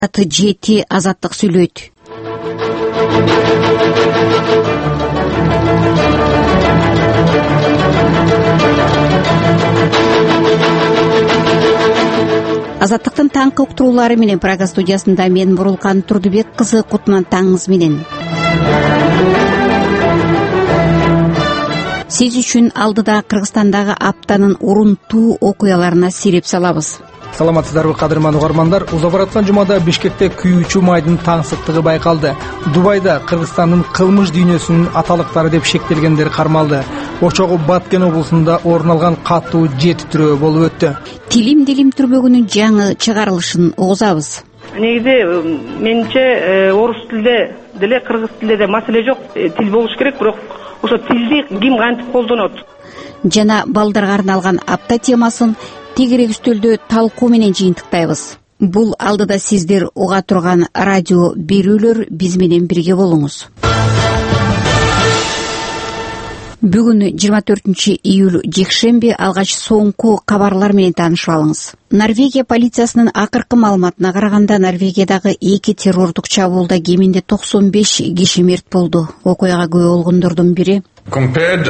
7 Азаттык сүйлөйт. Азаттыктын таңкы уктуруулары менен Прага студиясында мен Бурулкан Турдубек кызы, кутман таңыңыз менен. Сиз үчүн алдыда Кыргызстандагы аптанын урунтуу окуяларына сирип салабыз. Саламатсыздарбы кадырман угармандар? Уза бараткан жумада Бишкекте күйүүчү майдын таңсыктыгы байкалды. Дубайда Кыргызстандын кылмыш дүйнөсүнүн аталыктары деп шектелгендер кармалды. Очогу Баткен облусунда орун алган катуу жет түрөө болуп өттү. Тилим түрбөгүнүн жаңы чыгарылышын угузабыз. Негизи менимче орус тилде деле кыргыз тилде да маселе жок. Тил болуш керек, бирок ошо тилди ким кантип колдонот? Жана балдарга арналган апта темасын тегерек үстөлдө талкуу менен жыйынтыктайбыз. Бул алдыда сиздер уга турган радио берүүлөр, биз менен бирге болуңуз. Бүгүн 24 июль жекшемби, алгач соңку кабарлар менен таанышып алыңыз. Норвегия полициясынын акыркы маалыматына караганда, Норвегиядагы 2 террордук чабуулда кеминде 95 киши мерт болду. Окуяга күбө болгондордун бири. Compared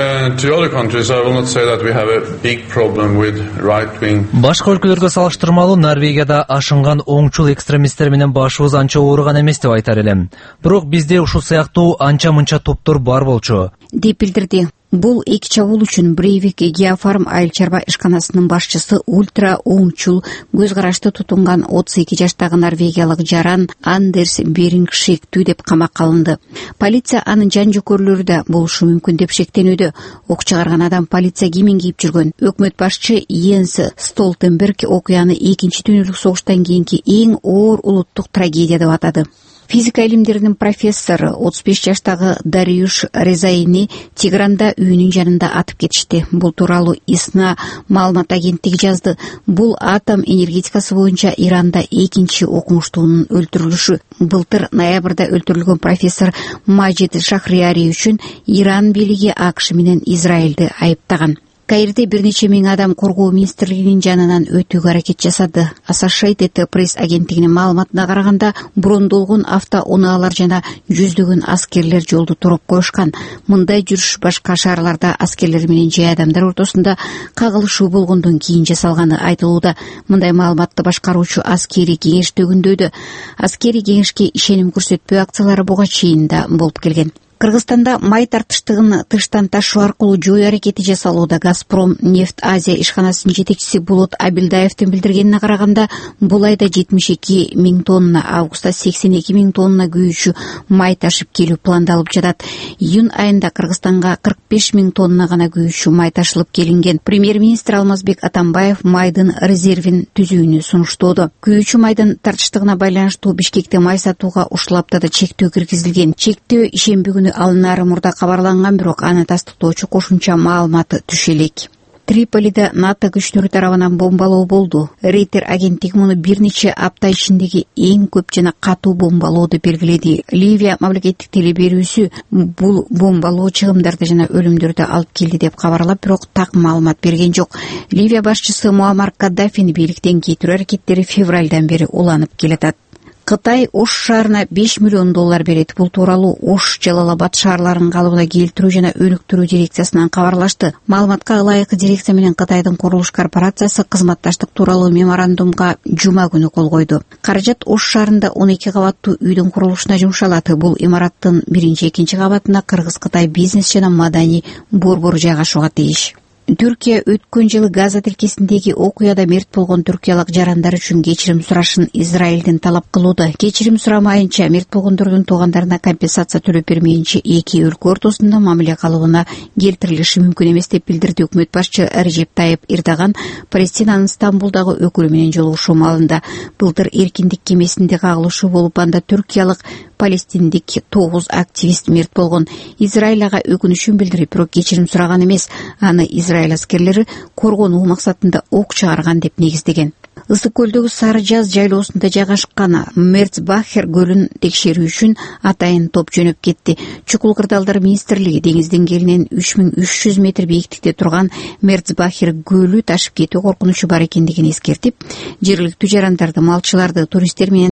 to other countries, I will not say that we have a big problem with right-wing. Башка өлкөлөргө салыштырмалуу Норвегияда ашынган оңчул экстремисттер менен башыбыз анча ооруган эмес деп айтар элем. Бирок бизде ушул сыяктуу анча-мынча топтор бар болчу, деп билдирди. Бул эки чабуул үчүн Брейвик Геофарм айыл чарба ишканасынын башчысы ультра оңчул көз карашты тутунган 32 жаштагы норвегиялык жаран Андерс Беринг шектүү деп камакка алынды. Полиция анын жан жөкөрлөрү да болушу мүмкүн деп шектенүүдө. Ок чыгарган адам полиция кийимин кийип жүргөн. Өкмөт башчы Йенс Столтенберг окуяны 2-чи дүйнөлүк согуштан кийинки эң оор улуттук трагедия деп атады. Физика илимдеринин профессору 35 жаштагы Дариюш Резайни Тигранда үйүнүн жанында атып кетишти. Бул тууралуу ИСНА маалымат агенттиги жазды. Бул атом энергетикасы боюнча Иранда 2-чи окумуштуунун өлтүрүлүшү. Былтыр ноябрда өлтүрүлгөн профессор Маджид Шахрияри үчүн Иран бийлиги АКШ менен Израилди айыптаган. Каирде бир нече миң адам коргоо министрлигинин жанынан өтүүгө аракет жасады. Associated Press агенттигинин маалыматына караганда, брондолгон автоунаалар жана жүздөгөн аскерлер жолду туруп коюшкан. Мындай жүрүш башка шаарларда аскерлер менен жай адамдар ортосунда кагылышуу болгондон кийин жасалганы айтылууда. Мындай маалыматты башкаруучу аскери кеңеш төгүндөйдү. Аскери кеңешке ишеним көрсөтпөө акциялары буга чейин да болуп келген. Кыргызстанда май тартыштыгын тыштан ташуу аркылуу жою аракети жасалууда. Газпром нефть Азия ишканасынын жетекчиси Булут Абилдаевдин билдиргенине караганда, бул айда 72 миң тонна, августта 82 миң тонна күйүүчү май ташып келүү пландалып жатат. Июнь айында Кыргызстанга 45 миң тонна гана күйүүчү май ташылып келинген. Премьер-министр Алмазбек Атамбаев майдын резервин түзүүнү сунуштоодо. Күйүүчү майдын тартыштыгына байланыштуу Бишкекте май сатууга ушул аптада чектөө киргизилген. Чектөө ишемби күнү алынары мурда кабарланган, бирок аны тастыктоочу кошумча маалыматы түшө элек. Триполиде НАТО күчтөрү тарабынан бомбалоо болду. Рейтер агенттиги муну бир нече апта ичиндеги эң көп жана катуу бомбалооду белгиледи. Ливия мамлекеттик теле берүүсү бул бомбалоо чыгымдарды жана өлүмдөрдү алып келди деп кабарлап, бирок так маалымат берген жок. Ливия башчысы Муаммар Каддафини бийликтен кетирүү аракеттери февралдан бери уланып келатат. Кытай Ош шаарына $5 миллион берет. Бул тууралуу Ош, Жалалабад шаарларын калыбына келтирүү жана өнүктүрүү дирекциясынан кабарлашты. Маалыматка ылайык дирекция менен Кытайдын курулуш корпорациясы кызматташтык тууралуу меморандумга жума күнү кол койду. Каражат Ош шаарында 12 кабаттуу үйдүн курулушуна жумшалат. Бул имараттын 1-2 кабатына кыргыз-кытай бизнес жана маданий борбору жайгашууга тийиш. Түркия өткөн жылы Газа тилкесиндеги окуяда мерт болгон түркиялык жарандар үчүн кечирим сурашын Израилден талап кылууда. Кечирим сурамайынча, мерт болгондордун туугандарына компенсация төлөп бермейинче эки өлкө ортосунда мамиле калыбына келтирилиши мүмкүн эмес деп билдирди өкмөт башчы Режеп Тайып Эрдоган Палестинанын Стамбулдагы өкүлү менен жолугушуу маалында. Былтыр эркиндик кемесинде кагылышуу болуп, анда түркиялык палестиндик 9 активист мерт болгон. Израиль ага өкүнүчүн билдирип, бирок кечирим сураган эмес. Аны Израиль аскерлери коргонуу максатында ок чыгарган деп негиздеген. Ысык көлдөгү Сары Жаз жайлоосунда жайгашкан Мерцбахер көлүн текшерүү үчүн атайын топ жөнөп кетти. Чукул кырдаалдар министрлиги деңиз деңгээлинен 3300 метр бийиктикте турган Мерцбахер көлү ташып кетүү коркунучу бар экендигин эскертип, жергиликтүү жарандарды, малчыларды, туристтер менен